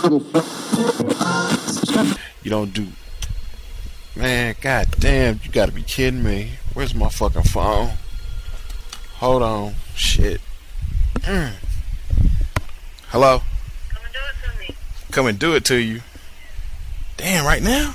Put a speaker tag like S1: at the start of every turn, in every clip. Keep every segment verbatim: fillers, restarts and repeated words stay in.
S1: You don't do. Man, god damn, you gotta be kidding me. Where's my fucking phone? Hold on. Shit. Mm. Hello?
S2: Come and do it to me.
S1: Come and do it to you. Damn, right now?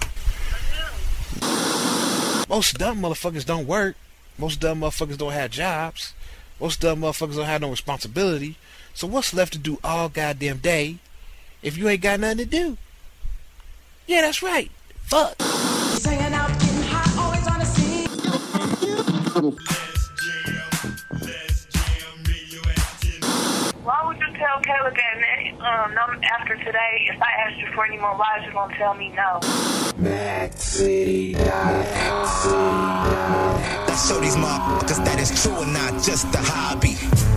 S1: Most dumb motherfuckers don't work. Most dumb motherfuckers don't have jobs. Most dumb motherfuckers don't have no responsibility. So what's left to do all goddamn day if you ain't got nothing to do? Yeah, that's right. Fuck.
S3: Singing out, getting hot, always on the scene.
S2: Why would you tell Kayla that um, no, after today, if I asked you for any more rides, you're going to tell me no?
S4: Mac City. Let's show these motherfuckers that it's true and not just a hobby.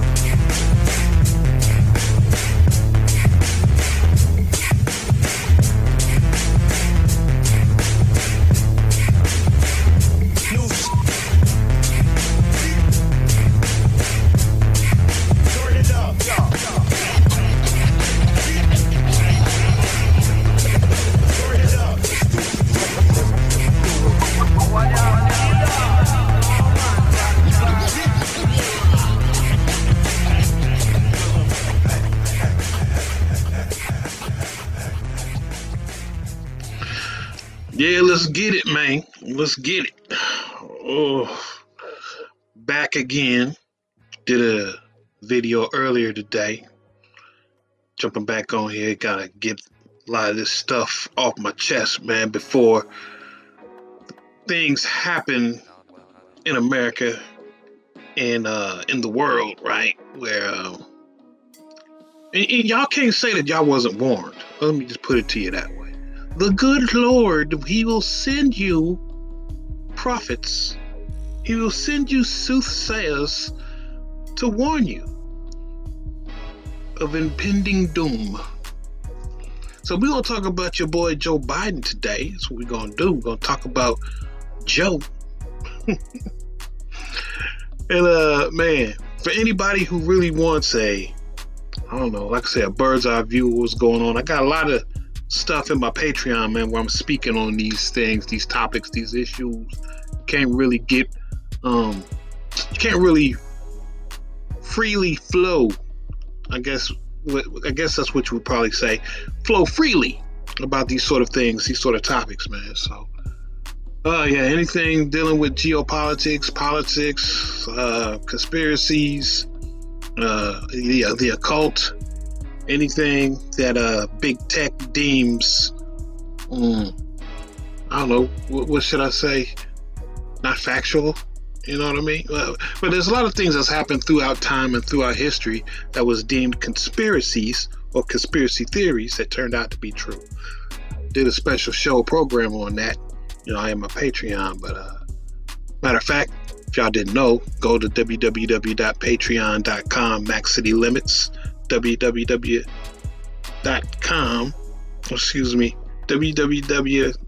S5: Yeah, let's get it, man. Let's get it. Oh, back again. Did a video earlier today. Jumping back on here. Gotta get a lot of this stuff off my chest, man, before things happen in America and uh, in the world, right? Where uh, and, and y'all can't say that y'all wasn't warned. Let me just put it to you that way. The good Lord, He will send you prophets. He will send you soothsayers to warn you of impending doom. So we're going to talk about your boy Joe Biden today. That's what we're going to do. We're going to talk about Joe. And, uh, man, for anybody who really wants a, I don't know, like I said, a bird's eye view of what's going on, I got a lot of stuff in my Patreon, man, where I'm speaking on these things, these topics, these issues. Can't really get, um, you can't really freely flow. I guess, I guess that's what you would probably say, flow freely about these sort of things, these sort of topics, man. So, uh, yeah, anything dealing with geopolitics, politics, uh, conspiracies, uh, the, the occult. Anything that uh big tech deems, um, I don't know, what, what should I say? Not factual, you know what I mean? Uh, but there's a lot of things that's happened throughout time and throughout history that was deemed conspiracies or conspiracy theories that turned out to be true. Did a special show program on that, you know, I am a Patreon, but uh, matter of fact, if y'all didn't know, go to w w w dot patreon dot com, Mac City Limits. w w w dot com excuse me w w w dot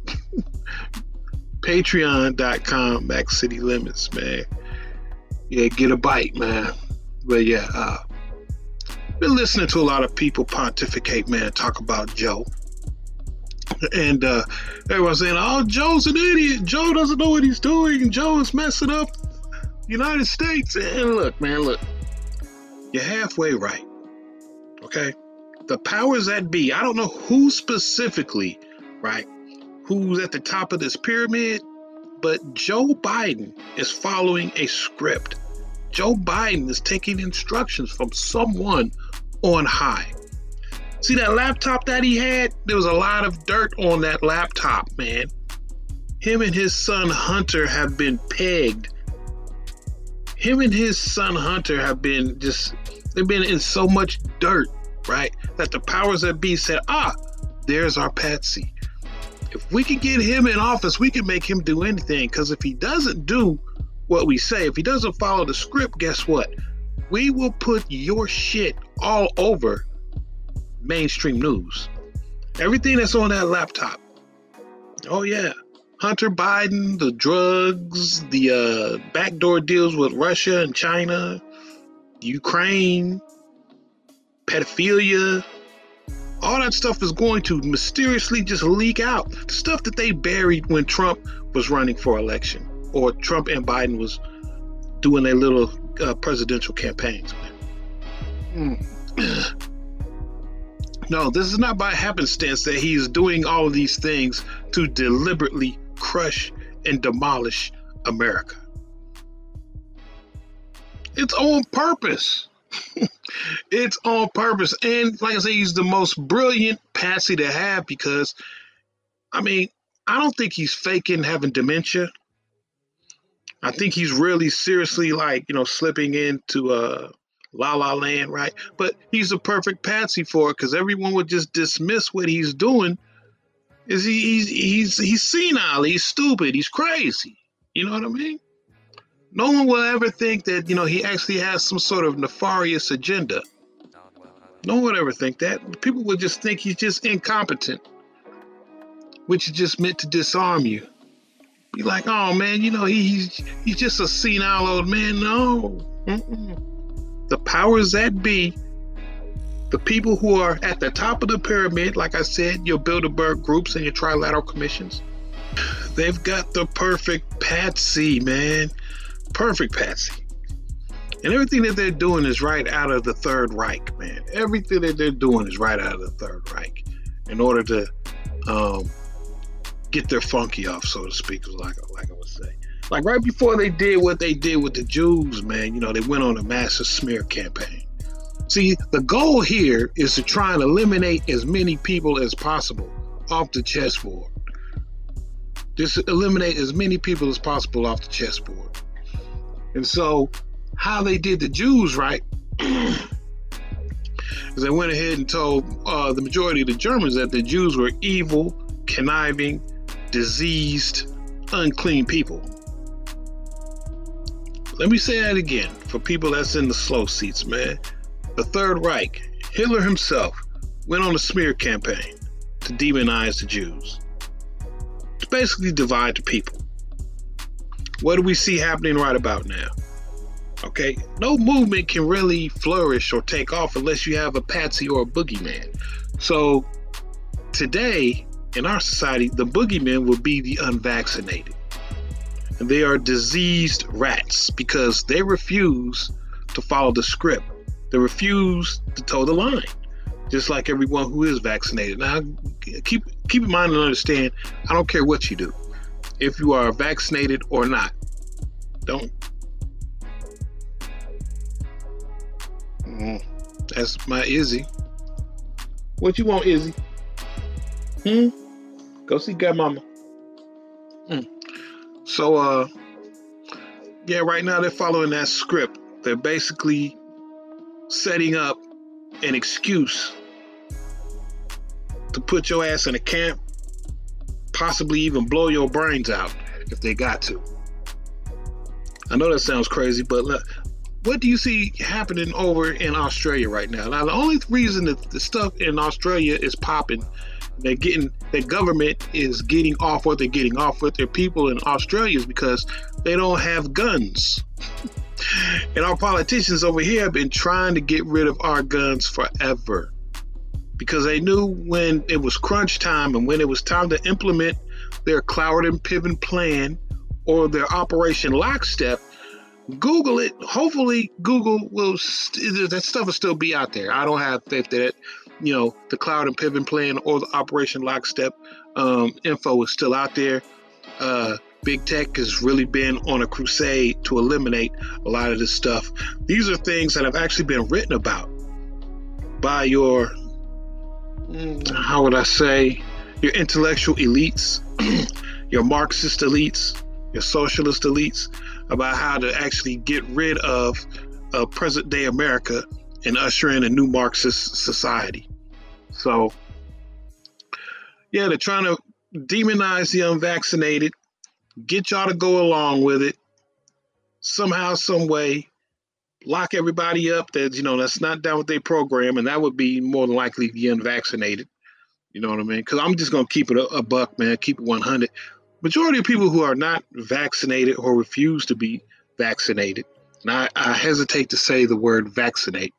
S5: patreon dot com Mac City Limits, man. Yeah, get a bite, man. But yeah, uh been listening to a lot of people pontificate, man, talk about Joe. And uh everyone's saying, oh, Joe's an idiot, Joe doesn't know what he's doing, Joe is messing up the United States. And look, man, look, you're halfway right. Okay, the powers that be, I don't know who specifically, right, who's at the top of this pyramid, but Joe Biden is following a script. Joe Biden is taking instructions from someone on high. See that laptop that he had? There was a lot of dirt on that laptop, man. Him and his son Hunter have been pegged. Him and his son Hunter have been just, they've been in so much dirt, right? That the powers that be said, ah, there's our patsy. If we can get him in office, we can make him do anything. Because if he doesn't do what we say, if he doesn't follow the script, guess what? We will put your shit all over mainstream news. Everything that's on that laptop. Oh, yeah. Hunter Biden, the drugs, the uh, backdoor deals with Russia and China, Ukraine, pedophilia, All that stuff is going to mysteriously just leak out. The stuff that they buried when Trump was running for election, or Trump and Biden was doing their little uh, presidential campaigns. Mm. No, this is not by happenstance that he is doing all of these things to deliberately crush and demolish America. It's on purpose. It's on purpose. And like I say, he's the most brilliant patsy to have because, I mean, I don't think he's faking having dementia. I think he's really seriously, like, you know, slipping into uh, La La Land, right? But he's a perfect patsy for it because everyone would just dismiss what he's doing. Is he, he's, he's, he's senile, he's stupid, he's crazy. You know what I mean? No one will ever think that, you know, he actually has some sort of nefarious agenda. No one would ever think that. People would just think he's just incompetent, which is just meant to disarm you. Be like, oh man, you know, he, he's he's just a senile old man. No. Mm-mm. The powers that be, the people who are at the top of the pyramid, like I said, your Bilderberg groups and your trilateral commissions, they've got the perfect patsy, man. Perfect patsy. And everything that they're doing is right out of the Third Reich, man. Everything that they're doing is right out of the Third Reich in order to um, get their funky off, so to speak, like, like I would say. Like right before they did what they did with the Jews, man, you know, they went on a massive smear campaign. See, the goal here is to try and eliminate as many people as possible off the chessboard. Just eliminate as many people as possible off the chessboard. And so how they did the Jews right is they went ahead and told uh, the majority of the Germans that the Jews were evil, conniving, diseased, unclean people. Let me say that again for people that's in the slow seats, man. The Third Reich, Hitler himself, went on a smear campaign to demonize the Jews. To basically divide the people. What do we see happening right about now? Okay, no movement can really flourish or take off unless you have a patsy or a boogeyman. So today in our society, the boogeyman will be the unvaccinated. And they are diseased rats because they refuse to follow the script. They refuse to toe the line, just like everyone who is vaccinated. Now, keep keep in mind and understand, I don't care what you do. If you are vaccinated or not, don't. Mm, that's my Izzy. What you want, Izzy? Hmm? Go see Godmama. Hmm. So, uh, yeah, right now they're following that script. They're basically setting up an excuse to put your ass in a camp, possibly even blow your brains out if they got to. I know that sounds crazy, but look, what do you see happening over in Australia right now? Now, the only reason that the stuff in Australia is popping, they're getting, the government is getting off what they're getting off with their people in Australia is because they don't have guns. And our politicians over here have been trying to get rid of our guns forever because they knew when it was crunch time and when it was time to implement their Cloward and Piven plan or their Operation Lockstep. Google it. Hopefully Google will, st- that stuff will still be out there. I don't have faith that, you know, the Cloward and Piven plan or the Operation Lockstep um, info is still out there. Uh, Big Tech has really been on a crusade to eliminate a lot of this stuff. These are things that have actually been written about by your, how would I say, your intellectual elites, your Marxist elites, your socialist elites, about how to actually get rid of uh, present day America and usher in a new Marxist society. So, yeah, they're trying to demonize the unvaccinated, get y'all to go along with it somehow, some way, lock everybody up that, you know, that's not down with their program, and that would be more than likely the unvaccinated. You know what I mean? Because I'm just going to keep it a, a buck, man, keep it one hundred. Majority of people who are not vaccinated or refuse to be vaccinated, and I, I hesitate to say the word vaccinate,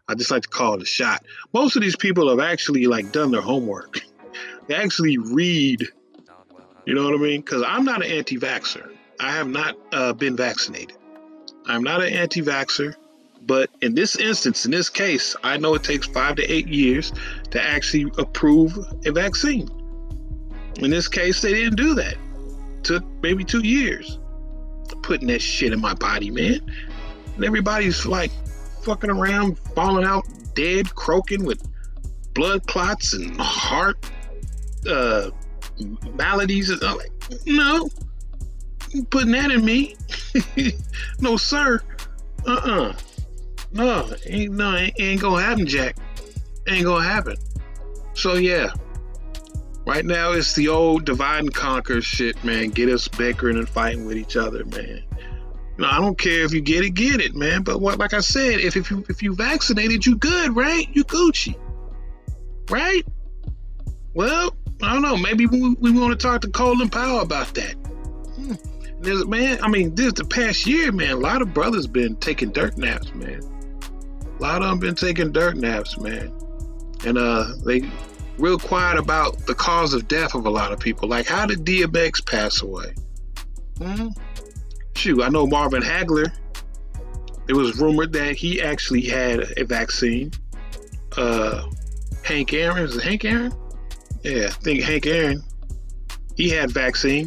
S5: I just like to call it a shot. Most of these people have actually like done their homework. They actually read, you know what I mean? Because I'm not an anti-vaxxer. I have not uh, been vaccinated. I'm not an anti-vaxxer, but in this instance, in this case, I know it takes five to eight years to actually approve a vaccine. In this case, they didn't do that. It took maybe two years. Putting that shit in my body, man. And everybody's like fucking around, falling out dead, croaking with blood clots and heart uh, maladies. And I'm like, no, you putting that in me? No, sir. Uh-uh. No, ain't no, ain't, ain't gonna happen, Jack. Ain't gonna happen. So yeah. Right now, it's the old divide and conquer shit, man. Get us bickering and fighting with each other, man. No, I don't care if you get it, get it, man. But what, like I said, if if you if you vaccinated, you good, right? You Gucci, right? Well, I don't know. Maybe we, we want to talk to Colin Powell about that. Hmm. There's, man, I mean, this the past year, man. A lot of brothers been taking dirt naps, man. A lot of them been taking dirt naps, man, and uh, they. Real quiet about the cause of death of a lot of people. Like, how did D M X pass away? Hmm? Shoot, I know Marvin Hagler. It was rumored that he actually had a vaccine. Uh, Hank Aaron, is it Hank Aaron? Yeah, I think Hank Aaron. He had vaccine.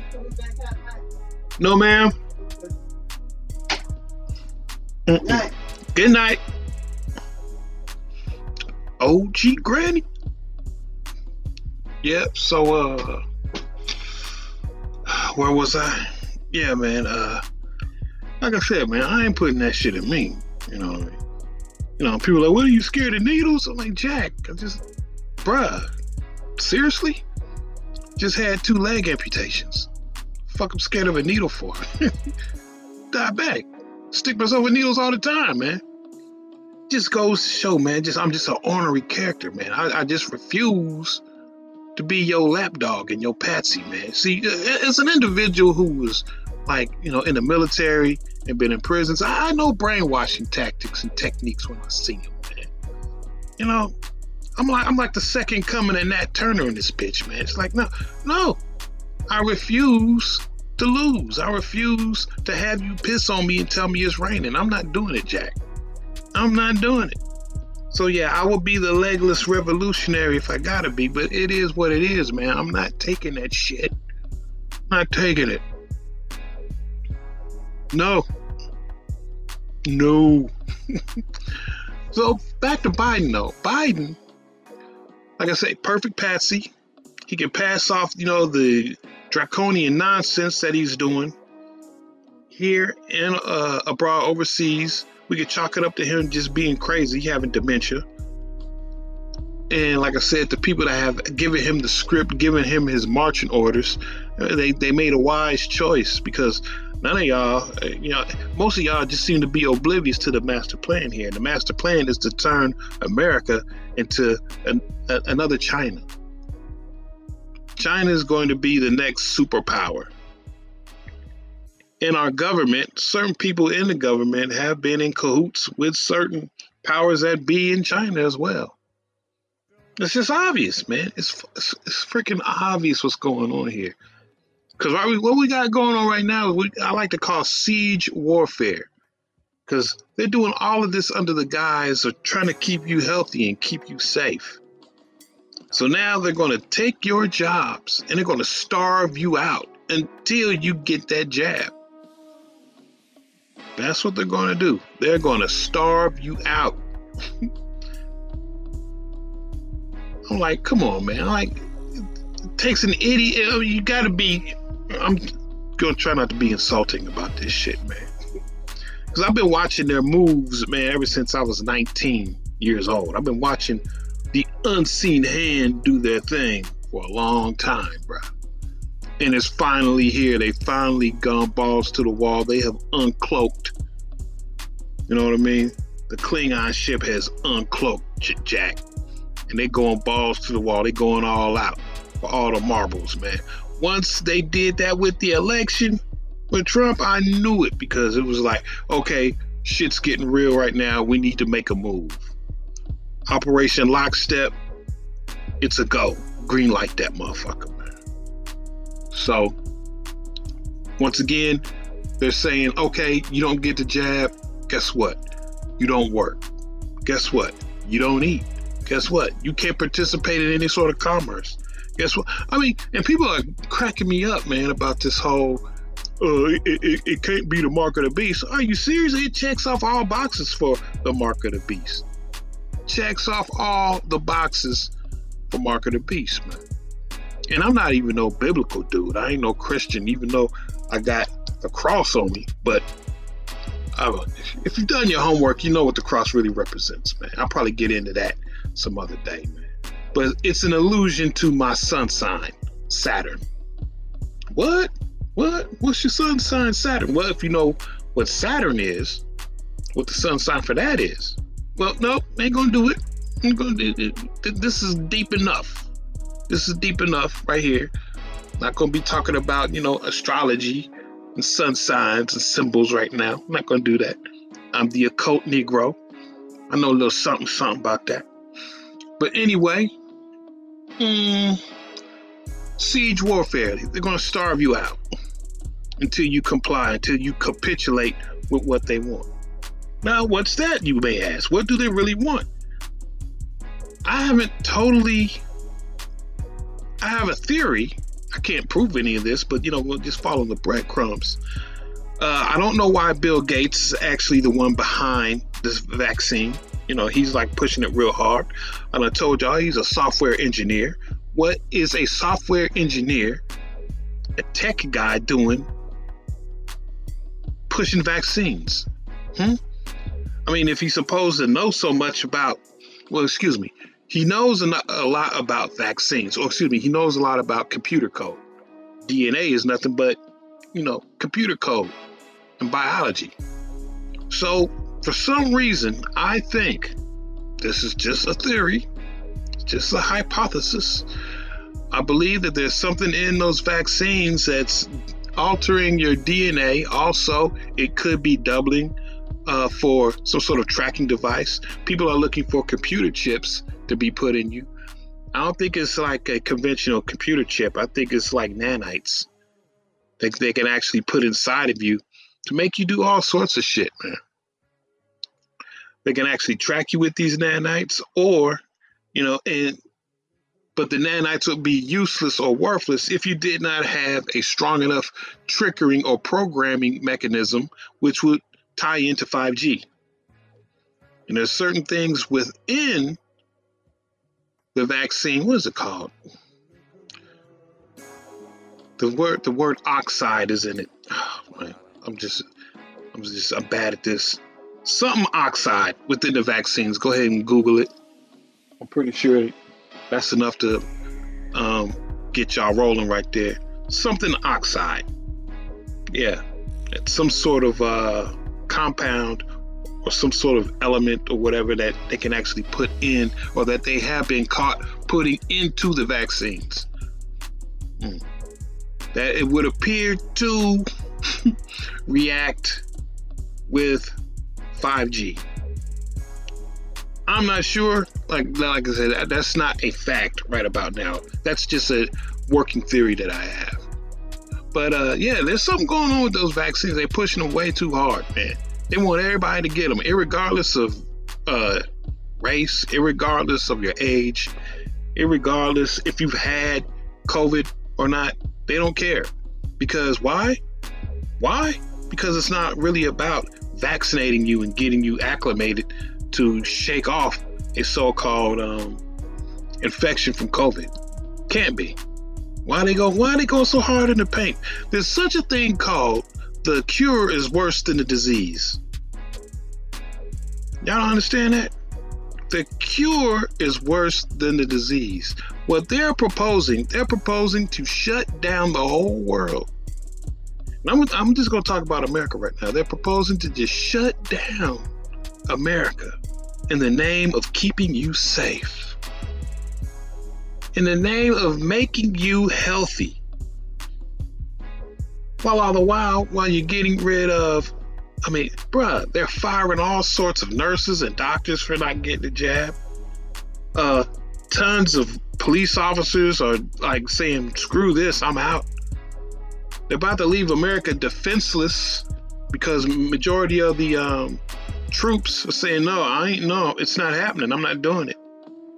S5: No, ma'am. Mm-mm. Good night. O G Granny. Yep, so uh where was I? Yeah, man, uh like I said, man, I ain't putting that shit in me. You know what I mean? You know, people are like, what are you scared of needles? I'm like, Jack, I just bruh, seriously? Just had two leg amputations. Fuck I'm scared of a needle for. Diabetic. Stick myself with needles all the time, man. Just goes to show, man, just I'm just an ornery character, man. I, I just refuse to be your lapdog and your patsy, man. See, as an individual who was like, you know, in the military and been in prisons, I, I know brainwashing tactics and techniques when I see them, man. You know, I'm like I'm like the second coming of Nat Turner in this bitch, man. It's like, no, no, I refuse to lose. I refuse to have you piss on me and tell me it's raining. I'm not doing it, Jack. I'm not doing it. So yeah, I will be the legless revolutionary if I gotta be, but it is what it is, man. I'm not taking that shit. Not taking it. No. No. So back to Biden though. Biden, like I say, perfect patsy. He can pass off, you know, the draconian nonsense that he's doing here and uh, abroad overseas. We could chalk it up to him just being crazy, having dementia. And like I said, the people that have given him the script, given him his marching orders, they, they made a wise choice, because none of y'all, you know, most of y'all just seem to be oblivious to the master plan here. The master plan is to turn America into an, a, another China. China is going to be the next superpower. In our government, certain people in the government have been in cahoots with certain powers that be in China as well. It's just obvious, man. It's it's, it's freaking obvious what's going on here. Because right, what we got going on right now, we, I like to call siege warfare. Because they're doing all of this under the guise of trying to keep you healthy and keep you safe. So now they're going to take your jobs and they're going to starve you out until you get that jab. That's what they're going to do. They're going to starve you out. I'm like, come on, man. I'm like, it takes an idiot. You got to be. I'm going to try not to be insulting about this shit, man. Because I've been watching their moves, man, ever since I was nineteen years old. I've been watching the unseen hand do their thing for a long time, bro. And it's finally here. They finally gone balls to the wall. They have uncloaked. You know what I mean? The Klingon ship has uncloaked Jack. And they going balls to the wall. They going all out for all the marbles, man. Once they did that with the election with Trump, I knew it, because it was like, okay, shit's getting real right now. We need to make a move. Operation Lockstep, it's a go. Green light that motherfucker, man. So, once again, they're saying, okay, you don't get the jab. Guess what? You don't work. Guess what? You don't eat. Guess what? You can't participate in any sort of commerce. Guess what? I mean, and people are cracking me up, man, about this whole, uh, it, it, it can't be the mark of the beast. Are you serious? It checks off all boxes for the mark of the beast. Checks off all the boxes for mark of the beast, man. And I'm not even no biblical dude. I ain't no Christian, even though I got the cross on me. But I, if you've done your homework, you know what the cross really represents, man. I'll probably get into that some other day, man. But it's an allusion to my sun sign, Saturn. What? What? What's your sun sign, Saturn? Well, if you know what Saturn is, what the sun sign for that is. Well, no, ain't gonna do it. I'm gonna do it. This is deep enough. This is deep enough right here. Not gonna be talking about, you know, astrology and sun signs and symbols right now. I'm not gonna do that. I'm the occult Negro. I know a little something, something about that. But anyway, hmm, siege warfare. They're gonna starve you out until you comply, until you capitulate with what they want. Now, what's that, you may ask? What do they really want? I haven't totally, I have a theory. I can't prove any of this, but, you know, we'll just follow the breadcrumbs. Uh, I don't know why Bill Gates is actually the one behind this vaccine. You know, he's like pushing it real hard. And I told y'all he's a software engineer. What is a software engineer, a tech guy doing pushing vaccines? Hmm? I mean, if he's supposed to know so much about, well, excuse me, he knows a lot about vaccines, or excuse me, he knows a lot about computer code. D N A is nothing but, you know, computer code and biology. So for some reason, I think, this is just a theory, just a hypothesis. I believe that there's something in those vaccines that's altering your D N A. Also, it could be doubling uh, for some sort of tracking device. People are looking for computer chips to be put in you. I don't think it's like a conventional computer chip. I think it's like nanites that they can actually put inside of you to make you do all sorts of shit, man. They can actually track you with these nanites, or, you know, and but the nanites would be useless or worthless if you did not have a strong enough triggering or programming mechanism which would tie into five G. And there's certain things within the vaccine. What is it called? The word the word oxide is in it. Oh, man, I'm just I'm just I'm bad at this. Something oxide within the vaccines. Go ahead and Google it. I'm pretty sure that's enough to um, get y'all rolling right there. Something oxide. Yeah. It's some sort of uh, compound or some sort of element or whatever that they can actually put in, or that they have been caught putting into the vaccines. Mm. That it would appear to react with five G. I'm not sure. Like, like I said, that's not a fact right about now. That's just a working theory that I have. But uh, yeah, there's something going on with those vaccines. They're pushing them way too hard, man. They want everybody to get them, irregardless of uh, race, irregardless of your age, irregardless if you've had COVID or not. They don't care. Because why? Why? Because it's not really about vaccinating you and getting you acclimated to shake off a so-called um, infection from COVID. Can't be. Why they go? Why they go so hard in the paint? There's such a thing called the cure is worse than the disease. Y'all don't understand that? The cure is worse than the disease. What they're proposing, they're proposing to shut down the whole world. And I'm, I'm just going to talk about America right now. They're proposing to just shut down America in the name of keeping you safe, in the name of making you healthy, while all the while while you're getting rid of I mean, bruh, they're firing all sorts of nurses and doctors for not getting the jab. Uh, tons of police officers are like saying, screw this, I'm out. They're about to leave America defenseless because majority of the um, troops are saying, no, I ain't, no, it's not happening. I'm not doing it.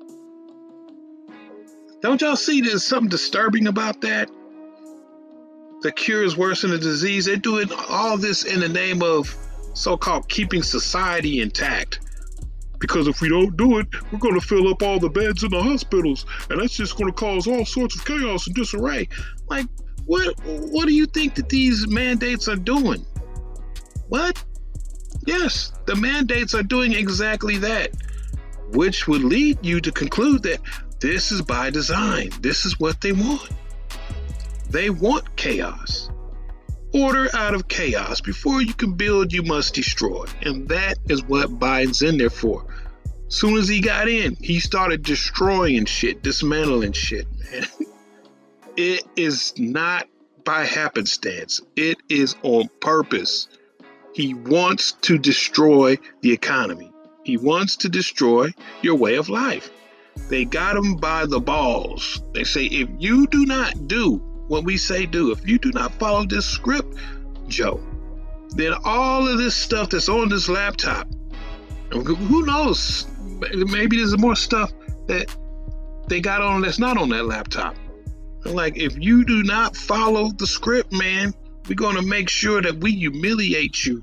S5: Don't y'all see there's something disturbing about that? The cure is worse than the disease. They're doing all this in the name of so-called keeping society intact. Because if we don't do it, we're going to fill up all the beds in the hospitals, and that's just going to cause all sorts of chaos and disarray. Like, what? What do you think that these mandates are doing? What? Yes, the mandates are doing exactly that, which would lead you to conclude that this is by design. This is what they want. They want chaos. Order out of chaos. Before you can build, you must destroy. And that is what Biden's in there for. Soon as he got in, he started destroying shit, dismantling shit, man. It is not by happenstance. It is on purpose. He wants to destroy the economy. He wants to destroy your way of life. They got him by the balls. They say, if you do not do what we say do, if you do not follow this script, Joe, then all of this stuff that's on this laptop, who knows, maybe there's more stuff that they got on that's not on that laptop. Like, if you do not follow the script, man, we're going to make sure that we humiliate you.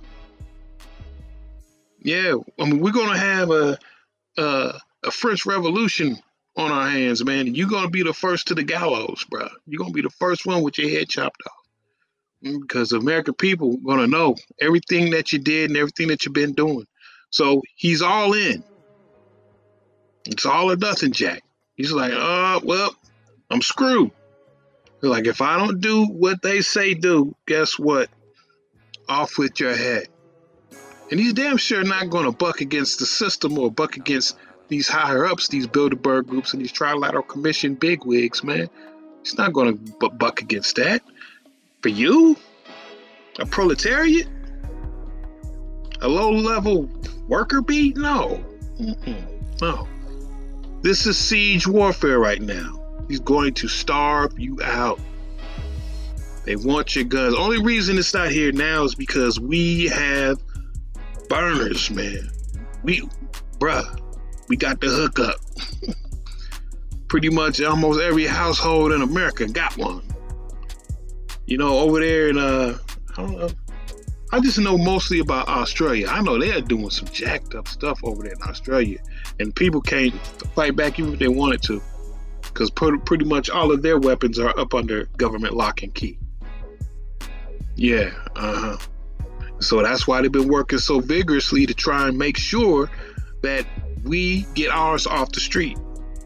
S5: Yeah, I mean, we're going to have a, a, a French Revolution on our hands, man. You're going to be the first to the gallows, bro. You're going to be the first one with your head chopped off. Because the American people are going to know everything that you did and everything that you've been doing. So he's all in. It's all or nothing, Jack. He's like, oh, well, I'm screwed. They're like, if I don't do what they say do, guess what? Off with your head. And he's damn sure not going to buck against the system or buck against these higher ups, these Bilderberg groups and these Trilateral Commission bigwigs, man. He's not going to b- buck against that. For you, a proletariat, a low-level worker bee? No. Mm-mm. No. This is siege warfare right now. He's going to starve you out. They want your guns. Only reason it's not here now is because we have burners, man. We, bruh. We got the hookup. Pretty much almost every household in America got one. You know, over there in, uh, I don't know. I just know mostly about Australia. I know they're doing some jacked up stuff over there in Australia. And people can't fight back even if they wanted to. Because pretty, pretty much all of their weapons are up under government lock and key. Yeah, uh-huh. So that's why they've been working so vigorously to try and make sure that we get ours off the street.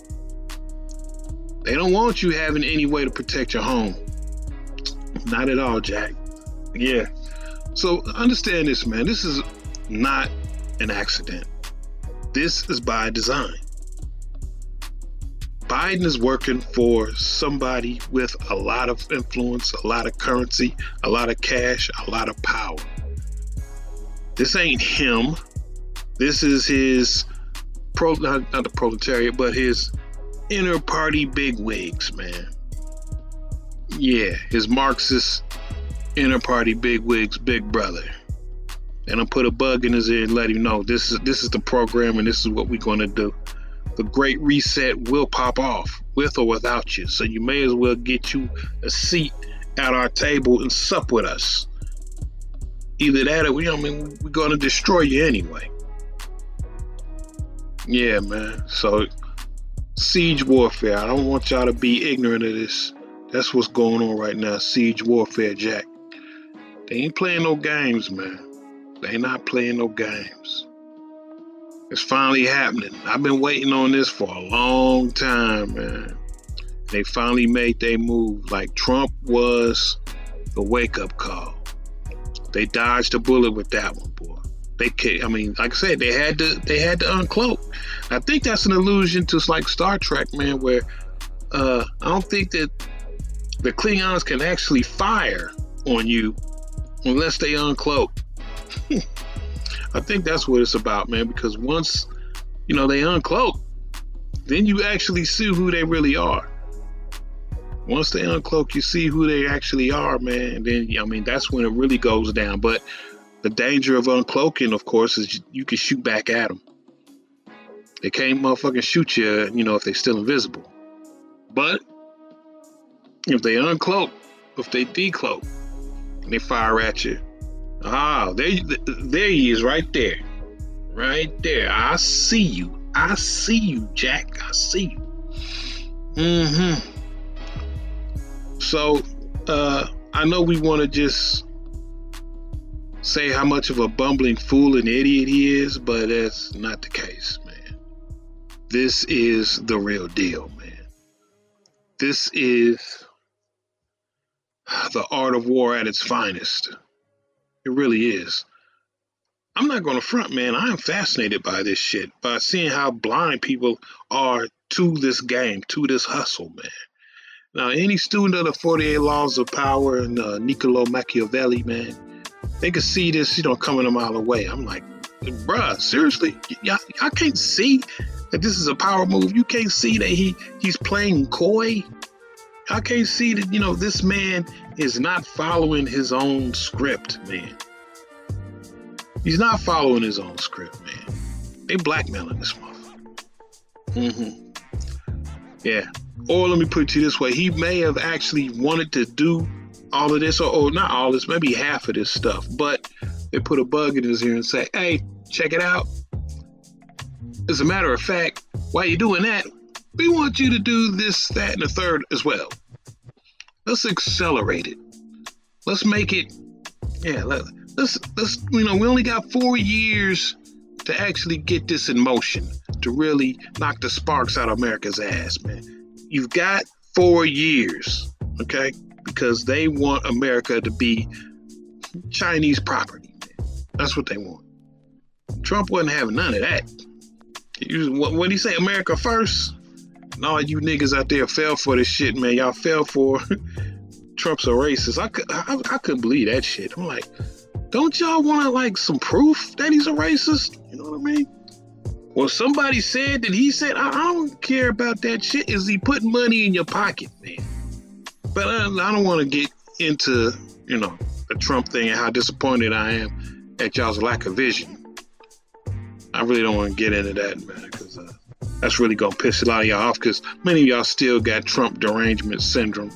S5: They don't want you having any way to protect your home. Not at all, Jack. Yeah. So understand this, man. This is not an accident. This is by design. Biden is working for somebody with a lot of influence, a lot of currency, a lot of cash, a lot of power. This ain't him. This is his Pro, not, not the proletariat, but his inner party bigwigs, man. Yeah, his Marxist inner party bigwigs, big brother. And I'll put a bug in his ear and let him know this is this is the program and this is what we're going to do. The Great Reset will pop off with or without you, so you may as well get you a seat at our table and sup with us. Either that or we, I mean, we're going to destroy you anyway. Yeah, man. So, siege warfare. I don't want y'all to be ignorant of this. That's what's going on right now. Siege warfare, Jack. They ain't playing no games, man. They not playing no games. It's finally happening. I've been waiting on this for a long time, man. They finally made their move. Like Trump was the wake-up call. They dodged a bullet with that one, boy. They, I mean, like I said, they had to, they had to uncloak. I think that's an allusion to like Star Trek, man, where uh, I don't think that the Klingons can actually fire on you unless they uncloak. I think that's what it's about, man, because once, you know, they uncloak, then you actually see who they really are. Once they uncloak, you see who they actually are, man. And then, I mean, that's when it really goes down. But the danger of uncloaking, of course, is you can shoot back at them. They can't motherfucking shoot you, you know, if they're still invisible. But if they uncloak, if they decloak, and they fire at you, ah, there, there he is, right there, right there. I see you. I see you, Jack. I see you. Mm-hmm. So, uh, I know we want to just say how much of a bumbling fool and idiot he is, but that's not the case, man. This is the real deal, man. This is the art of war at its finest. It really is. I'm not going to front, man. I am fascinated by this shit, by seeing how blind people are to this game, to this hustle, man. Now, any student of the forty-eight Laws of Power and uh, Niccolo Machiavelli, man, they could see this, you know, coming a mile away. I'm like, bruh, seriously? Y'all, y'all can't see that this is a power move? You can't see that he he's playing coy? I can't see that, you know, this man is not following his own script, man. He's not following his own script, man. They blackmailing this motherfucker. Mm-hmm. Yeah. Or let me put it to you this way. He may have actually wanted to do all of this, or, or not all this, maybe half of this stuff, but they put a bug in his ear and say, hey, check it out. As a matter of fact, while you're doing that, we want you to do this, that, and the third as well. Let's accelerate it. Let's make it, yeah, let, let's, let's, you know, we only got four years to actually get this in motion, to really knock the sparks out of America's ass, man. You've got four years, okay? Because they want America to be Chinese property, man. That's what they want. Trump wasn't having none of that. When he say America first, and all you niggas out there fell for this shit, man. Y'all fell for Trump's a racist. I, I, I couldn't believe that shit. I'm like, don't y'all want like some proof that he's a racist? You know what I mean? Well, somebody said that he said, I, I don't care about that shit. Is he putting money in your pocket, man? But I, I don't want to get into, you know, the Trump thing and how disappointed I am at y'all's lack of vision. I really don't want to get into that, man, because uh, that's really going to piss a lot of y'all off, because many of y'all still got Trump derangement syndrome.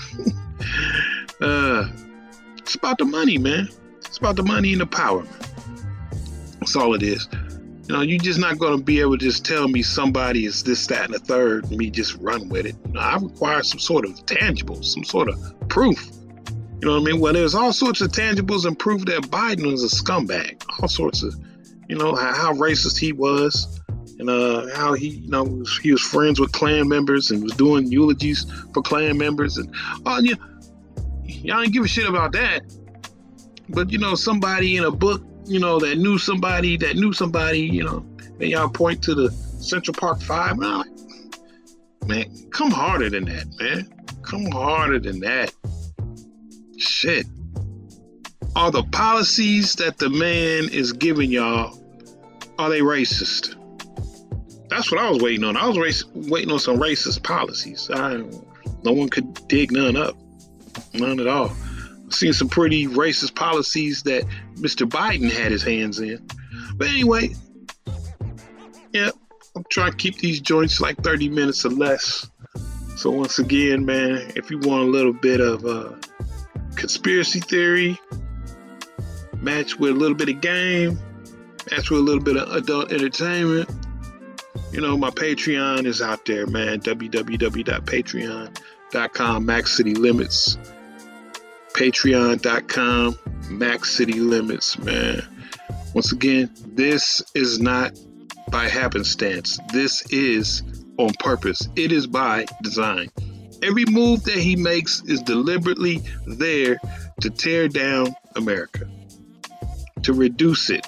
S5: uh, it's about the money, man. It's about the money and the power, man. That's all it is. You know, you're just not going to be able to just tell me somebody is this, that, and the third, and me just run with it. You know, I require some sort of tangible, some sort of proof. You know what I mean? Well, there's all sorts of tangibles and proof that Biden was a scumbag. All sorts of, you know, how, how racist he was, and uh, how he, you know, was, he was friends with Klan members and was doing eulogies for Klan members. And, oh, yeah, y'all ain't give a shit about that. But, you know, somebody in a book, you know, that knew somebody that knew somebody, you know, and y'all point to the Central Park Five. Man, like, man, come harder than that, man. Come harder than that. Shit. Are the policies that the man is giving y'all, are they racist? That's what I was waiting on. I was race, waiting on some racist policies. I, no one could dig none up. None at all. I've seen some pretty racist policies that Mister Biden had his hands in. But anyway, yeah, I'm trying to keep these joints like thirty minutes or less. So once again, man, if you want a little bit of uh, conspiracy theory, match with a little bit of game, match with a little bit of adult entertainment, you know, my Patreon is out there, man. w w w dot patreon dot com, Max City Limits. patreon dot com, Max City Limits, man. Once again, this is not by happenstance. This is on purpose. It is by design. Every move that he makes is deliberately there to tear down America, to reduce it,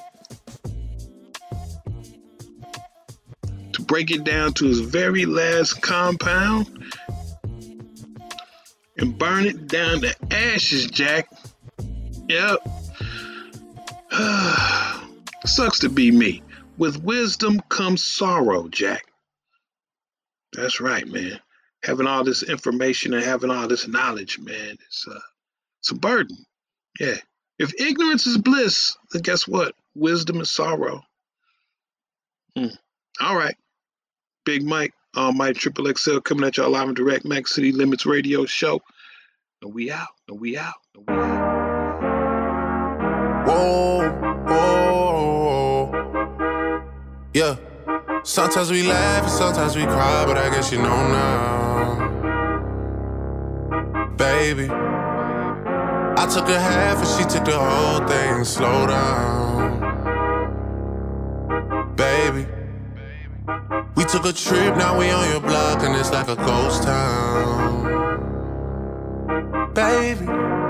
S5: to break it down to its very last compound and burn it down to ashes, Jack. Yep. Sucks to be me. With wisdom comes sorrow, Jack. That's right, man. Having all this information and having all this knowledge, man, it's, uh, it's a burden. Yeah. If ignorance is bliss, then guess what? Wisdom is sorrow. Hmm. All right. Big Mike, All Might Triple X L coming at y'all live and direct, Max City Limits Radio Show. And we out. And we out. And we out.
S6: Whoa, whoa, yeah. Sometimes we laugh and sometimes we cry, but I guess you know now, baby. I took a half and she took the whole thing. Slow down, baby. We took a trip, now we on your block and it's like a ghost town, baby.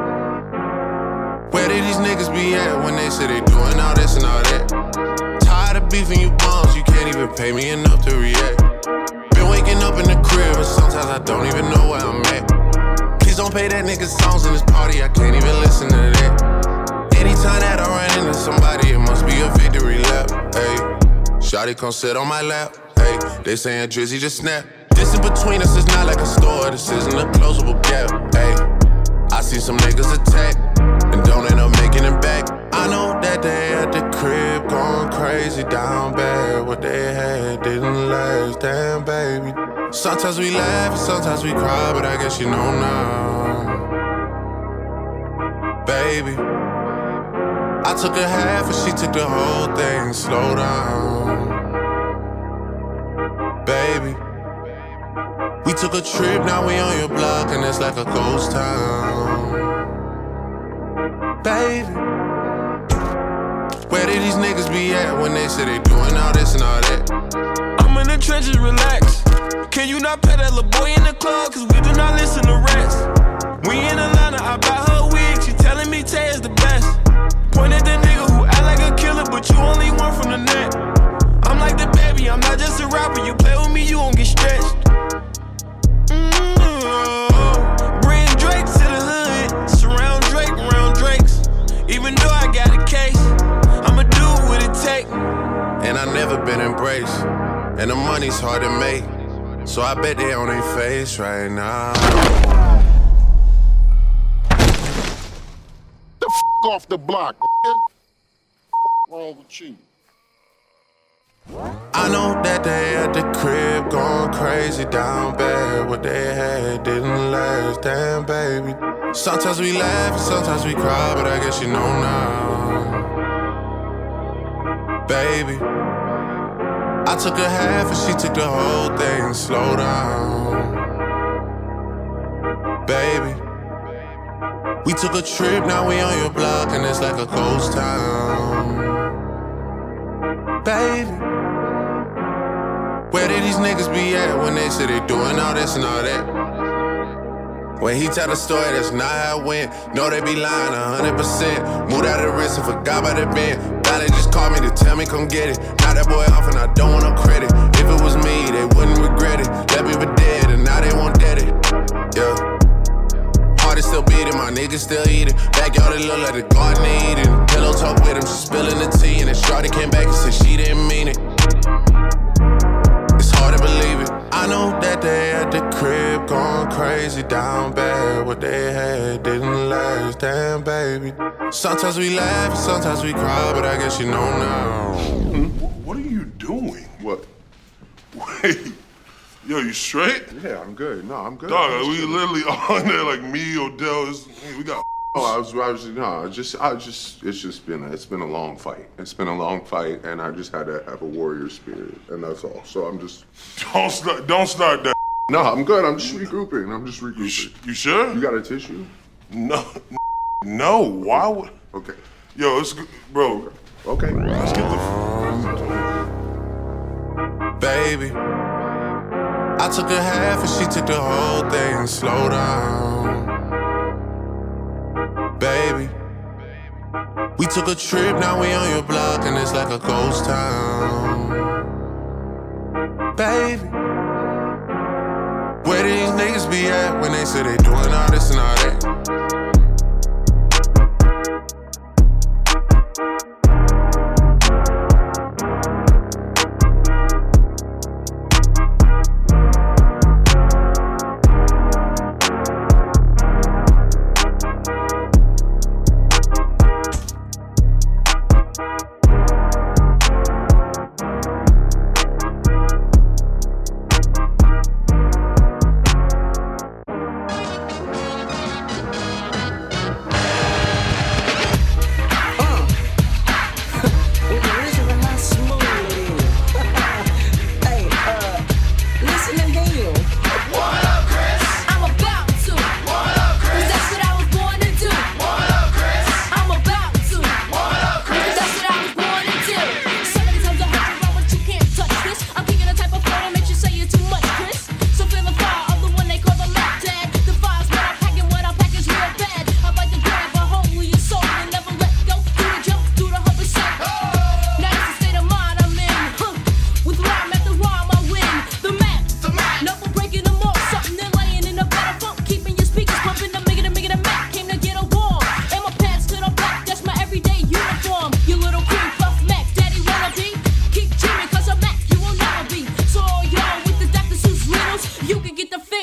S6: Where did these niggas be at when they say they doing all this and all that? Tired of beefing you bums, you can't even pay me enough to react. Been waking up in the crib and sometimes I don't even know where I'm at. Please don't pay that nigga songs in this party, I can't even listen to that. Anytime that I run into somebody, it must be a victory lap. Hey, shawty come sit on my lap. Hey, they saying Drizzy just snap. This in between us is not like a store, this isn't a closable gap. Hey, I see some niggas attack and don't end up making it back. I know that they at the crib going crazy down bad. What they had didn't last, damn baby. Sometimes we laugh and sometimes we cry, but I guess you know now, baby. I took a half and she took the whole thing. Slow down, baby. We took a trip, now we on your block and it's like a ghost town, baby. Where did these niggas be at when they say they doing all this and all that?
S7: I'm in the trenches, relax. Can you not pet that little boy in the club? Cause we do not listen to rats. We in Atlanta, I bought her wig. She telling me Tay is the best. Point at the nigga who act like a killer, but you only one from the net. I'm like the baby, I'm not just a rapper. You play with me, you won't get stretched. Mm-hmm. Bring Drake to the hood. Surround Drake around Drakes. Even though I got a case, I'ma do what it take.
S6: And I never been embraced, and the money's hard to make, so I bet they on their face right now.
S8: The f*** off the block, nigga. What's wrong with you?
S6: I know that they at the crib going crazy down bad. What they had didn't last, damn baby. Sometimes we laugh and sometimes we cry, but I guess you know now, baby. I took a half and she took the whole thing. Slow down, baby. We took a trip, now we on your block and it's like a ghost town, baby. Where did these niggas be at when they say they doing all this and all that? When he tell the story, that's not how it went. No, they be lying a hundred percent. Moved out of the wrist and forgot about the bend. Now they just called me to tell me come get it. Now that boy off and I don't want no credit. If it was me, they wouldn't regret it. Left me for dead and now they won't dead it. Yeah. Heart is still beating, my niggas still eating. Backyard it look like the garden eating. Pillow talk with him, she spilling the tea. And then Shawty came back and said she didn't mean it. It's hard to believe it. I know that they at the crib going crazy down bad. What they had didn't last, damn baby. Sometimes we laugh and sometimes we cry, but I guess you know now.
S8: What are you doing? What? Wait. Yo, you straight?
S9: Yeah, I'm good. No, I'm good.
S8: Dog, we literally on there like me, Odell. Is, we got.
S9: Oh, I was, I was, no, just, I just, it's just been, a, it's been a long fight. It's been a long fight, and I just had to have a warrior spirit, and that's all. So I'm just.
S8: Don't start, don't start that.
S9: No, I'm good. I'm just regrouping. I'm just regrouping.
S8: You, sh- you sure?
S9: You got a tissue?
S8: No, no. Why would?
S9: Okay.
S8: Yo, it's bro.
S9: Okay.
S8: Let's get the.
S6: Baby, I took a half and she took the whole thing. Slow down, baby. We took a trip, now we on your block and it's like a ghost town, baby. Where did these niggas be at when they say they doing all this and all that?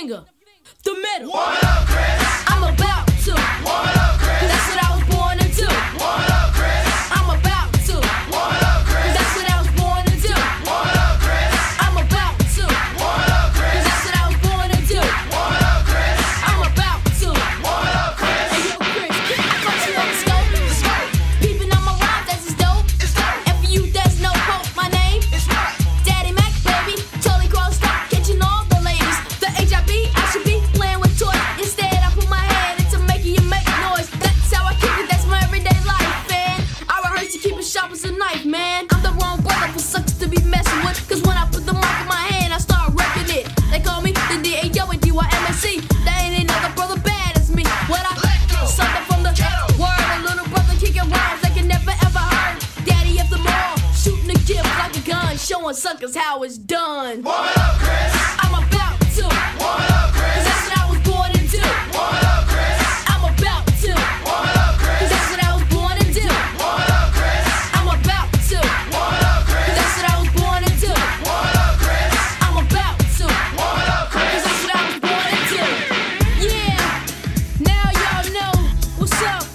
S3: finger, the middle. What up, Chris? I'm about to. What up, Chris? That's what I was born to do. What up, Chris? I'm about to. What up, Chris? That's what I was born to do. What up, Chris? I'm about to. What up, Chris? That's what I was born to do. What up, Chris? I'm about to. What up, Chris? Hey, yo, Chris, I caught you on the scope. The scope. Peeping on my rhymes, that's his dope. It's dope. And for you, there's no hope. My name is right. Daddy Mac, baby. Totally crossed up, catching all the ladies. The H I B, I should be playing with toys. Instead, I put my head into making you make noise. That's how I keep it, that's my everyday life, man. I rehearse to keep it sharp as a knife, man. I'm the wrong brother for suckers to be messing with. Cause when I put the mic in my hand, I start wrecking it. They call me the D A W D Y M S C. There ain't another brother bad as me. What I something from the word, a little brother kicking rhymes like you never ever heard. Daddy of them all, shooting a gift like a gun, showing suckers how it's done. What up, Chris? I'm about to. What up, Chris? Cause that's what I was born to do. What up, Chris? I'm about to. What up, Chris? Cause that's what I was born to do. What up, Chris? I'm about to. What up, Chris? Cause that's what I was born to do. What up, Chris? I'm about to. What up, Chris? Cause that's what I was born to do. Yeah, now y'all know what's up.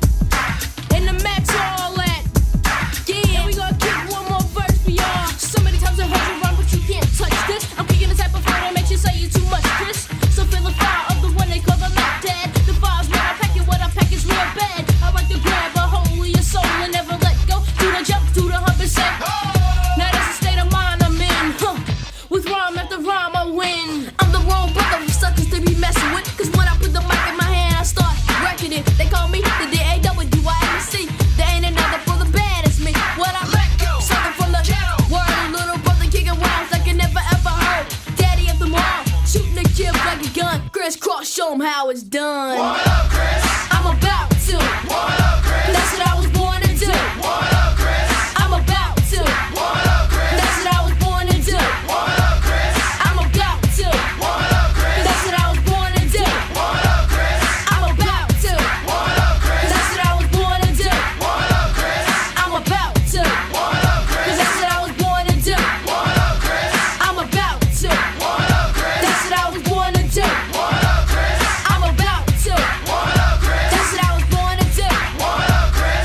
S3: And the max all that. Yeah, we gonna kick one more verse for y'all. So many times I heard you run, but you can't touch this. I'm kicking the type of flow that makes you say you too much, Chris. So feel the fire of the one they call the Mac Dad. The fire's when I pack it, what I pack is real bad. I like to grab a hold of your soul and never let go. Do the jump, do the hump and say, now that's the state of mind I'm in, huh? With rhyme after rhyme I win. I'm the wrong brother for suckers to be messing with. Cause when I put the mic in my hand, I start wrecking it. They call me the D A W D Y M C. There ain't another brother bad as me. What I wreck, something from the word, a little brother kicking rhymes like you never ever heard. Daddy of them all, shooting a kid like a gun. Crisscross, show 'em how it's done. What up, Chris? I'm about to. What up, Chris? That's what I was born to do. What up, Chris? I'm about to. What up, Chris? That's what I was born to do. What up, Chris? I'm about to. What up, Chris? That's what I was born to do. What up, Chris? I'm about to. What up, Chris? That's what I was born to do. What up, Chris? I'm about to. What up, Chris? That's what I was born to do. What up, Chris? I'm about to. What up, Chris? That's what I was born to do. What up, Chris? I'm about to. What up, Chris? That's what I was born to do. What up, Chris?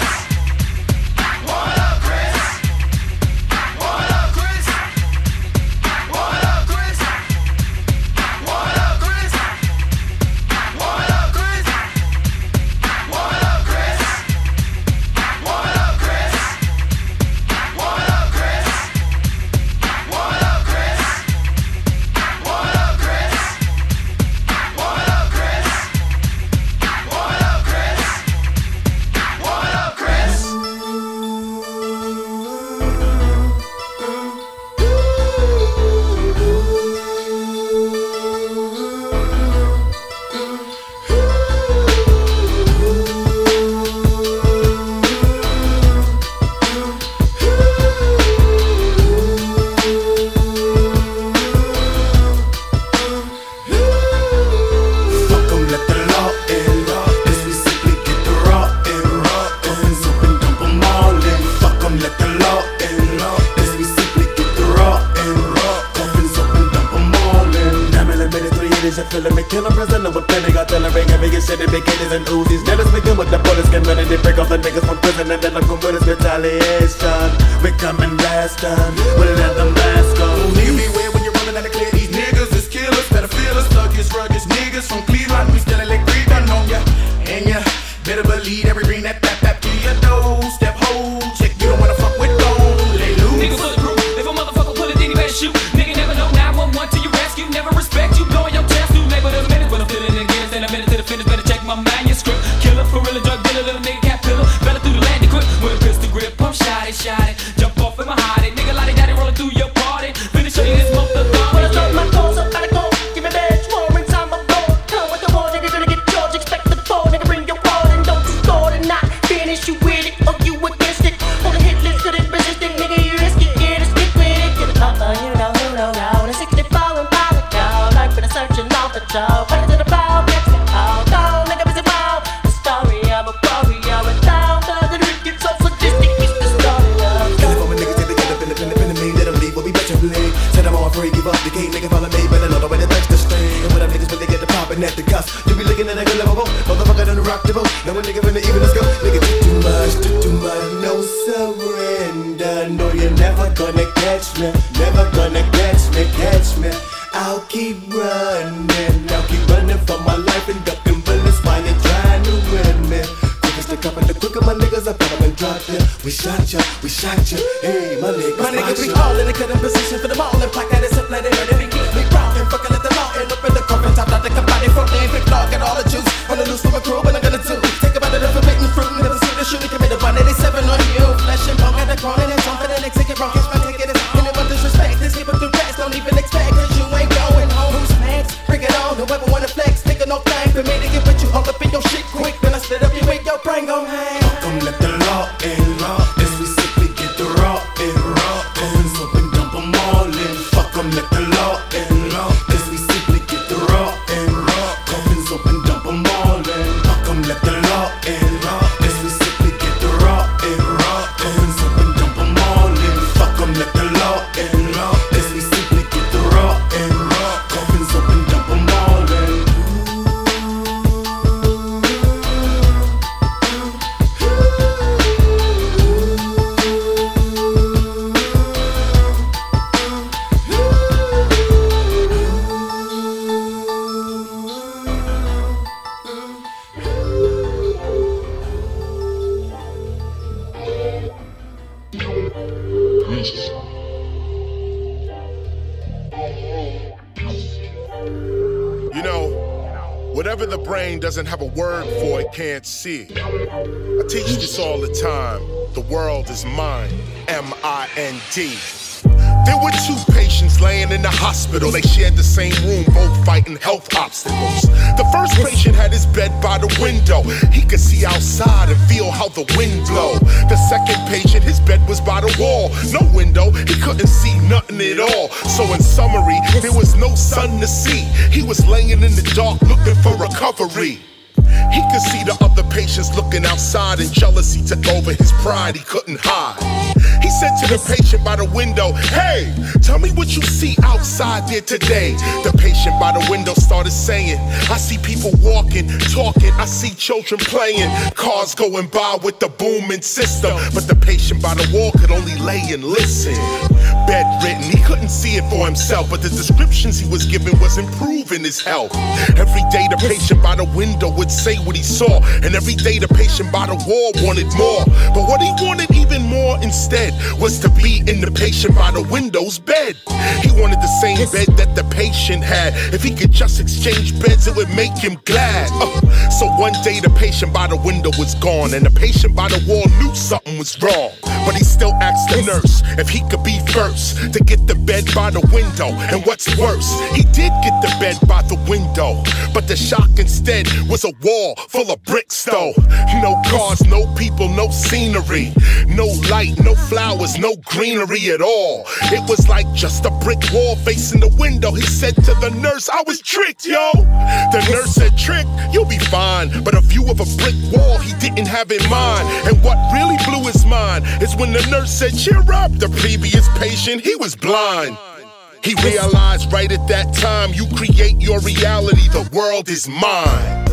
S3: What up, Chris? What up, Chris? What up, Chris? What up, Chris? What up, Chris? What up, Chris? What up, Chris? What up, Chris? What up, Chris? What up, Chris? What up, Chris? What up, Chris? What up, Chris?
S10: Fuck 'em, let the law in. Cause we simply get the raw in. Coffins open, dump 'em all in. Fuck 'em, let the law in. Cause we simply get the raw in. Coffins open, dump 'em all in. Nine millimeter, three eighties, you feeling me? Killing prisoner with plenty artillery. Heavy as shit, big hitters and Uzis. Let us begin with the bullets, get ready to break off the niggas from prison. And then I'm going with us retaliation. We coming last time, we'll let them mask on.
S11: Nigga beware when you're running out of clear. These niggas is killers, better feel us. Thuggish, ruggish niggas from Cleveland. We still like three done on ya. And ya better believe every ring that tap tap to your door. Step hold, check, you don't wanna fuck with gold. Lay loose.
S12: Nigga bulletproof, if a motherfucker pull it, then he better shoot. Nigga never know nine one one till you rescue. Never respect you, blowing your chest. New label the minutes, but I'm feeling it again. Stand a minute to the finish, better check my manuscript. Killer, for real, drug dealer, little nigga cat pillar. Better through the landing quick with a pistol grip. Pump shot it, shot it. Jump off in my hide it. Nigga, lottie daddy rolling through your party. Finna show you this motherfucker.
S3: When I throw my clothes up, gotta go. Give me bitch, war inside my boat. Come with the war, nigga, gonna get George. Expect the four, nigga, bring your ball and don't you score and not finish you with it or you against it. On the hit list, couldn't resist it, nigga, you risk it, get it, stick with it. Get it up, uh, you know, who know now. And a sixty-four and power cow, like when I'm searching all the job. Running to the bow, next to all go, nigga, busy bow. The story of a warrior, a down, cause the drink gets so sadistic, it's the story of.
S10: Kill it for my niggas, till they get up in the pen, pen, me, let 'em leave, but we bet you believe. Said I'm all free, give up the key, nigga, follow me, but I know the way to touch the string. And what up, nigga, We shot ya, we shot ya. Hey, my nigga,
S11: my niggas be all in the cutting position for the ball and plaque that is a planet and every geek. We proud and fucking at the law and up in the coffin top out the company from the big dog and all the juice on the loose from a crew. What I'm gonna do? Take about it of a bitten fruit, never see the shooter commit a one eighty-seven on you. Flesh and bone at the crown and it's on for the next ticket. Wrong, catch my ticket is and it was disrespect. This people through rest, don't even expect cause you ain't going home. Who's next? Bring it on, whoever wanna flex, nigga no thing for me to get with you all up in your shit quick. Then I split up your wig, your brain gon' hang.
S10: Come let the law in law. As we simply get the raw in raw. Coffins up and dump them all in. Fuck 'em, let the law in law. As we simply get the raw in raw. Coffins up and dump them all in. Fuck 'em, let the law in law. As we simply get the raw in raw. Coffins up and dump them all in. Fuck 'em, let the law in law. As we simply get the raw in raw. Coffins up and dump them all in.
S13: You know, whatever the brain doesn't have a word for, it can't see. I teach this all the time. The world is mind, M I N D. There were two patients laying in the hospital. They shared the same room, both fighting health obstacles. The first patient had his bed by the window. He could see outside and feel how the wind blow. The second patient, his bed was by the wall. No window, he couldn't see nothing at all. So in summary, there was no sun to see. He was laying in the dark looking for recovery. He could see the other patients looking outside and jealousy took over his pride he couldn't hide. He said to the patient by the window, "Hey, tell me what you see outside there today." The patient by the window started saying, "I see people walking, talking, I see children playing, cars going by with the booming system." But the patient by the wall could only lay and listen. Bedridden, he couldn't see it for himself, but the descriptions he was given was improving his health. Every day the patient by the window would say what he saw, and every day the patient by the wall wanted more. But what he wanted even more instead was to be in the patient by the window's bed. He wanted the same bed that the patient had. If he could just exchange beds, it would make him glad. Uh, so one day the patient by the window was gone, and the patient by the wall knew something was wrong. But he still asked the nurse if he could be first to get the bed by the window. And what's worse, he did get the bed by the window, but the shock instead was a wall full of bricks though. No cars, no people, no scenery, no light, no flowers, no greenery at all. It was like just a brick wall facing the window. He said to the nurse, "I was tricked, yo." The nurse said, "Trick, you'll be fine." But a view of a brick wall he didn't have in mind. And what really blew his mind is when the nurse said, "Cheer up, the previous patient, he was blind." He realized right at that time, you create your reality, the world is mine.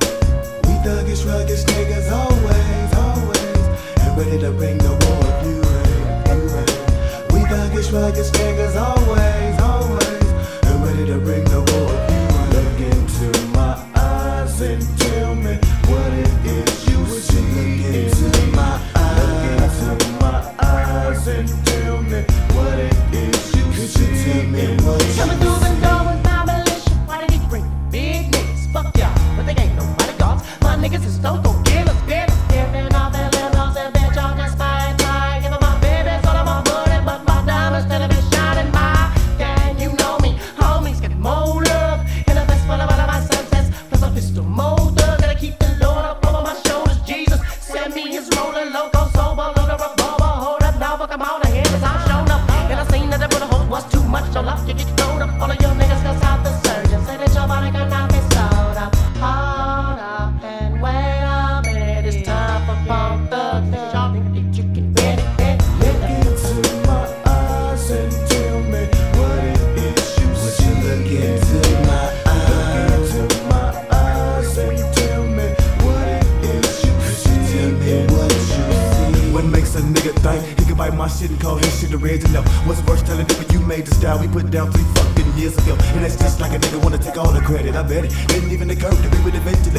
S10: We thuggish, ruggish niggas always, always, and ready to bring the war if you ain't, you ain't. We thuggish, ruggish niggas always, always, and ready to bring the war if you ain't. Look into my eyes and tell me what it is you see. Look into my eyes, look into my eyes and tell me what it is you see. Tell me what you see.
S14: Coming through the door with my militia. Why did he bring big niggas? Fuck y'all, but they ain't nobody gods. My niggas is don't go kill us, bitch. Giving all their little and bitch on just fine, fine. Giving my babies all of my money, but my diamonds still be shining. My gang, you know me. Homies get more love in a vest full of all of my sunsets. Plus a pistol motor. Gotta keep the Lord up over my shoulders. Jesus send me his rolling loco, sober, loader, revolver. Hold up now, fuck 'em all the head as I'm shown up. And I seen that the bullet hole was too much, so luck you get thrown up. All of your niggas go south the surgeon. Say that your body cannot be sold up. Hold up and wait a minute. It's time for Bone Thugs and y'all niggas get you get ready.
S10: Look into my eyes and tell me what it is you see. Look into my eyes, look into my eyes and tell me what it is you see. Tell me what you see. What makes a nigga think he can bite my shit and call his shit original? What's worse, telling people you made the style we put down three fucking years ago? And that's just like a nigga wanna take all the credit. I bet it didn't even occur to me, but eventually it was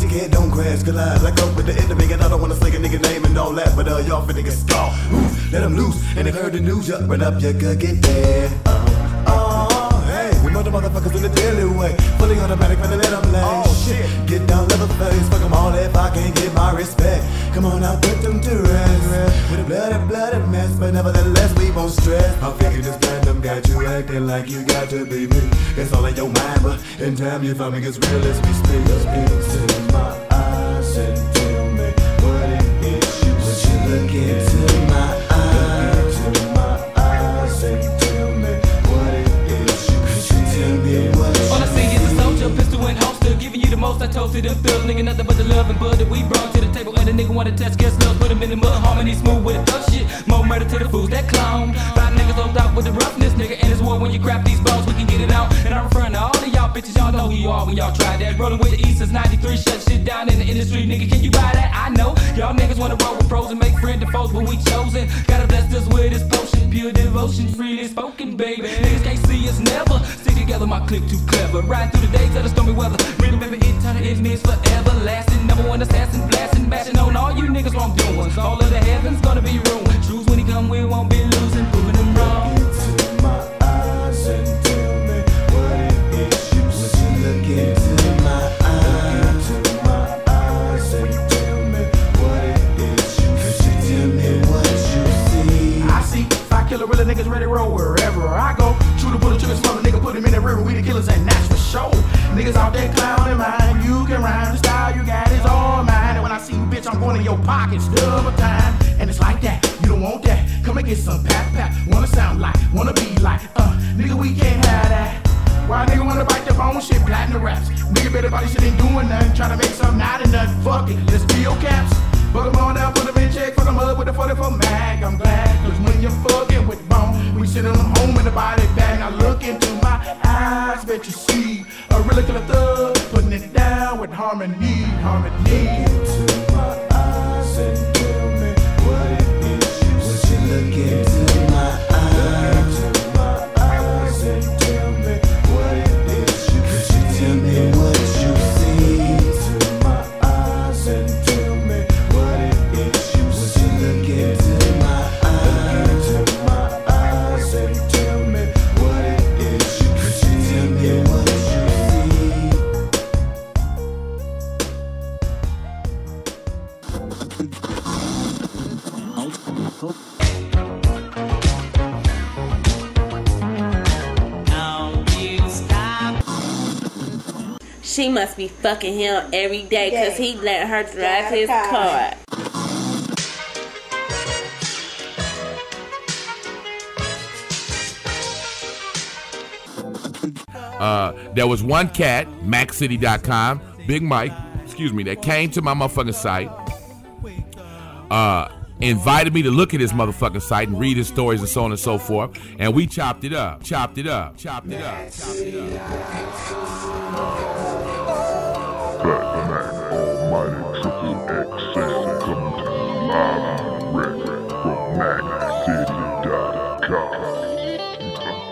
S10: your kid don't crash, collide. Like up with the end of it, and I don't wanna say a nigga name and all that, but uh, y'all finna get scarred. Oof, let them loose, and they heard the news, you run up, you could get there. Uh, oh, hey, we know the motherfuckers in the daily way. Fully automatic, finna let them lay. Oh, shit, get down, level face, fuck them all if I can't get my respect. Come on now, put them to rest. With a bloody, bloody mess, but nevertheless, we won't stress. I figure this random got you acting like you got to be me. It's all in your mind, but in time you find me gets real as we speak. Speak to my eyes and tell me what it is you want. You look into my eyes, into my eyes and tell me what it is you want. You tell me what you
S12: all I see is a soldier, pistol and holster, giving you the most I toasted and feel. Nigga, nothing but the love and bud that we brought to the table. And the nigga wanna test, guess love, put him in the mud, harmony smooth with the thug shit. More murder to the fools that clown. Five niggas loaded out with the roughness, nigga. And it's war when you grab these balls, we can get it out. And I'm referring to all of y'all bitches, y'all know who you are when y'all try that. Rolling with the East since ninety-three, shut shit down in the industry, nigga. Can you buy that? I know y'all niggas wanna roll with pros and make friends and foes, but we chosen. Gotta bless us with this potion, pure devotion, freely spoken, baby. Niggas can't see us never. Stick together, my clique too clever. Ride through the days of the stormy weather. Remember eternal, it means forever lasting. Number one assassin, blasting, bashing on all you niggas wrongdoings. All of the heavens gonna be ruined. Truths when he come, we won't be losing, proving them wrong.
S10: into my eyes and tell me what it is you want. You look into my eyes, into my eyes and tell me what it is you want. You tell me what you see.
S11: I see five killer real niggas ready to roll wherever I go. True to pull the trigger, smother nigga, put him in the river. We the killers and that's for sure. Niggas out there clowning mine. You can rhyme, the style you got is all mine. And when I see you, bitch, I'm going in your pockets double time. And it's like that, you don't want that. Come and get some pat pat. Wanna sound like, wanna be like, uh, nigga, we can't have that. Why nigga wanna bite their bone shit, platinum raps? Nigga, better body shit ain't doing nothing. Tryna make something out of nothing. Fuck it, let's be your caps. Bug 'em on down, put 'em in check, fuck 'em up with a forty-four mag. I'm glad, cause when you're fucking with bone, we send 'em home in the body bag. Now look into my eyes, bet you see a real killer thug, putting it down with harmony, harmony.
S10: Into my eyes and tell me what it is you want. You look into my eyes, into my eyes and tell me what it is you want. You tell me what you see. Into my eyes and tell me what it is you want. You look into my eyes, into my eyes and tell me what it is you want. You tell me what you see.
S15: She must be fucking him every day because he let her drive his car.
S16: Uh, there was one cat, Mac City dot com, Big Mike, excuse me, that came to my motherfucking site, uh, invited me to look at his motherfucking site and read his stories and so on and so forth, and we chopped it up, chopped it up, chopped it up, chopped it up.
S17: Fat Mac Almighty Triple X L coming to you live and direct from Mac City dot com.